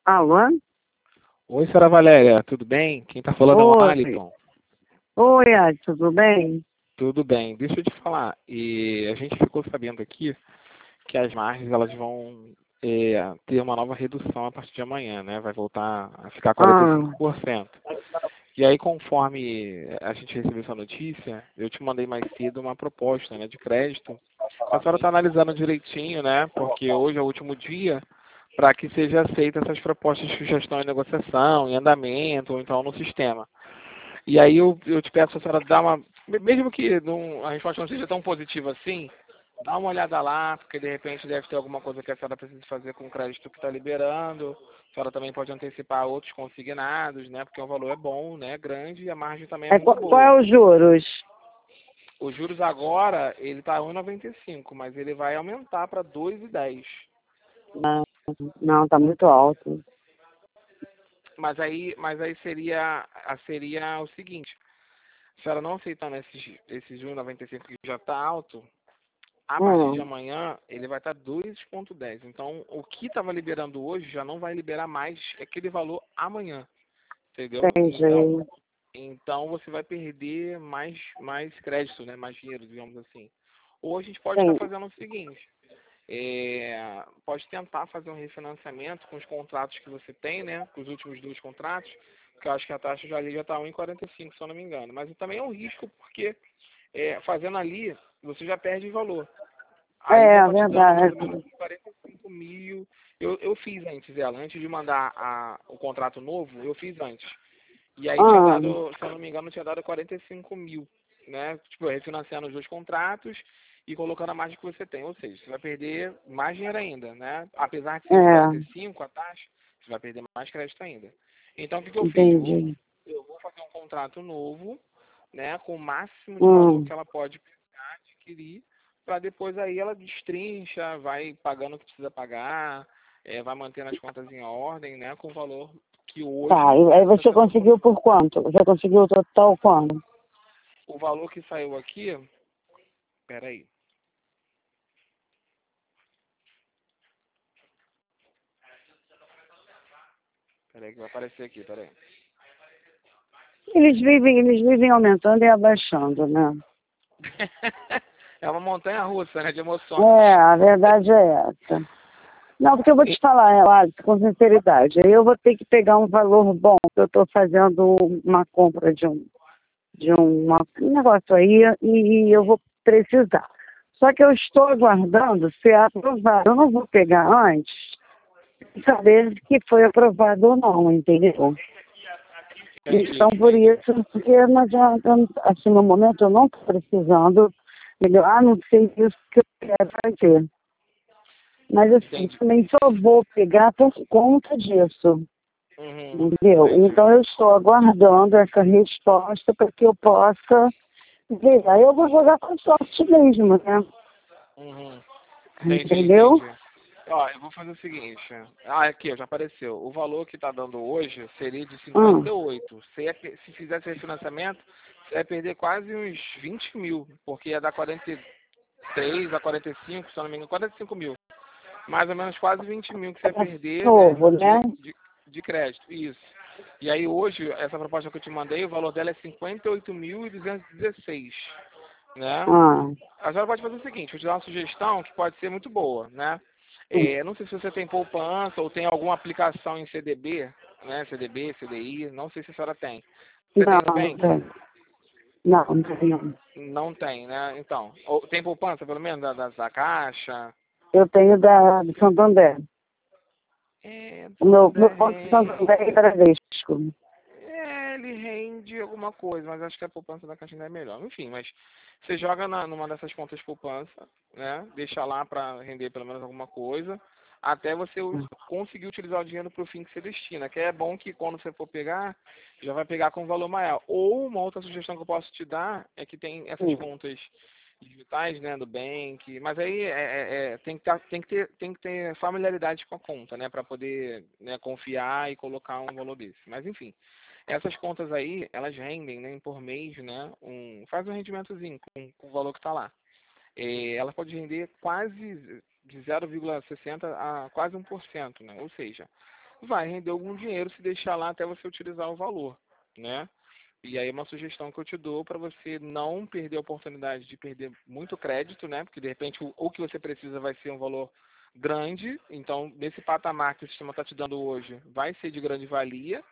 Alô? Oi, senhora Valéria, tudo bem? Quem está falando é o Oi. Alisson. Oi, Adi, tudo bem? Tudo bem. Deixa eu te falar. E a gente ficou sabendo aqui que as margens elas vão ter uma nova redução a partir de amanhã, né? Vai voltar a ficar Ah, 45%. E aí, conforme a gente recebeu essa notícia, eu te mandei mais cedo uma proposta, né, de crédito. A senhora está analisando direitinho, né? Porque hoje é o último dia para que seja aceita essas propostas de sugestão em negociação, em andamento, ou então no sistema. E aí eu te peço a senhora dar uma, mesmo que a resposta não seja tão positiva assim, dá uma olhada lá, porque de repente deve ter alguma coisa que a senhora precisa fazer com o crédito que está liberando. A senhora também pode antecipar outros consignados, né? Porque o valor é bom, né? Grande e a margem também é muito qual boa. é os juros? Os juros agora, ele está 1,95, mas ele vai aumentar para 2,10. Não, não, tá muito alto. Mas aí seria o seguinte, a senhora não aceitando esses 1,95 que já está alto, a partir de Hum, amanhã, ele vai estar 2,10. Então, o que estava liberando hoje já não vai liberar mais aquele valor amanhã, entendeu? Então, entendi. então você vai perder mais crédito, né? Mais dinheiro, digamos assim. Ou a gente pode estar Sim. fazendo o seguinte, pode tentar fazer um refinanciamento com os contratos que você tem, né? Com os últimos dois contratos, porque eu acho que a taxa já ali já está 1,45, se eu não me engano. Mas também é um risco, porque fazendo ali, você já perde valor. Ali já É, está te dando mais verdade. ou menos 45 mil. Eu fiz antes ela, antes de mandar o contrato novo, eu fiz antes. E aí tinha Ah, dado, se eu não me engano, tinha dado 45 mil, né? Tipo, refinanciando os dois contratos e colocando a margem que você tem. Ou seja, você vai perder mais dinheiro ainda, né? Apesar de ser é, 1,45 a taxa, você vai perder mais crédito ainda. Então, o que eu fiz? entendi. Eu vou fazer um contrato novo, né? Com o máximo de valor Hum, que ela pode pegar, adquirir, para depois aí ela destrincha, vai pagando o que precisa pagar, vai mantendo as contas em ordem, né? Com o valor que tá, hoje e aí está você sendo conseguiu proposto. por quanto? Você conseguiu o total quando? O valor que saiu aqui, peraí, peraí que vai aparecer aqui, peraí. Eles vivem aumentando e abaixando, né? É uma montanha russa, né? De emoções. É, a verdade é essa. Não, porque eu vou te falar, Alex, com sinceridade, aí eu vou ter que pegar um valor bom, que eu estou fazendo uma compra um negócio aí e eu vou precisar. Só que eu estou aguardando ser aprovado. Eu não vou pegar antes de saber se foi aprovado ou não, entendeu? Entendi, Então, por entendi. isso, porque não adianta, assim, no momento eu não estou precisando, entendeu? Ah, não sei isso que eu quero fazer. Mas, assim, Entendi. também só vou pegar por conta disso. Uhum, Entendeu? entendi. Então eu estou aguardando essa resposta para que eu possa ver. Aí eu vou jogar com sorte mesmo, né? Uhum, entendi, Entendeu? entendi. Ó, eu vou fazer o seguinte. Ah, aqui, ó, já apareceu. O valor que está dando hoje seria de Hum. 58. Se fizesse refinanciamento, você ia perder quase uns 20 mil, porque ia dar 43 a 45, se eu não me engano, 45 mil. Mais ou menos quase 20 mil que você ia perder, né, Novo, né? de crédito. Isso. E aí hoje, essa proposta que eu te mandei, o valor dela é 58.216, né? Ah. A senhora pode fazer o seguinte, vou te dar uma sugestão que pode ser muito boa, né? Não sei se você tem poupança ou tem alguma aplicação em CDB, né? CDB, CDI, não sei se a senhora tem. Você tem Não, não Nubank? tem. Não, não tem. Não. Não tem, né? Então, ou tem poupança pelo menos da Caixa? Eu tenho do Santander. Do O meu Santander ponto de Santander é Bradesco. ele rende alguma coisa, mas acho que a poupança da Caixa ainda é melhor. Enfim, mas você joga numa dessas contas poupança, né? Deixa lá para render pelo menos alguma coisa, até você conseguir utilizar o dinheiro para o fim que você destina. Que é bom que quando você for pegar, já vai pegar com um valor maior. Ou uma outra sugestão que eu posso te dar é que tem essas contas digitais, né, do Bank, mas aí tem que ter familiaridade com a conta, né, para poder, né, confiar e colocar um valor desse. Mas enfim, essas contas aí, elas rendem, né, por mês, né, faz um rendimentozinho com o valor que está lá. Ela pode render quase de 0,60 a quase 1%, né? Ou seja, vai render algum dinheiro se deixar lá até você utilizar o valor, né? E aí uma sugestão que eu te dou para você não perder a oportunidade de perder muito crédito, né? Porque de repente o que você precisa vai ser um valor grande, então nesse patamar que o sistema está te dando hoje vai ser de grande valia,